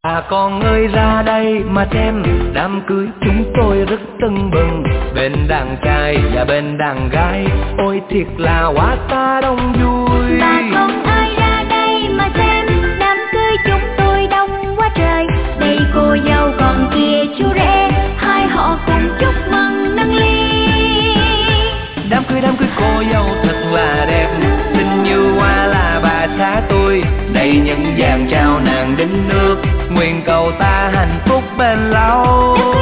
À con ơi ra đây mà xem, đám cưới chúng tôi rất tưng bừng, bên đàn trai và bên đàn gái, ôi thiệt là quá ta đông vui. Bà con ơi ra đây mà xem, đám cưới chúng tôi đông quá trời, đây cô dâu còn kia chú rể, hai họ cùng chúc mừng nâng ly. Đám cưới cô dâu thật là đẹp, xinh như hoa là bà xã tôi, đây nhân vàng trao nàng đến nước, nguyện cầu ta hạnh phúc bền lâu.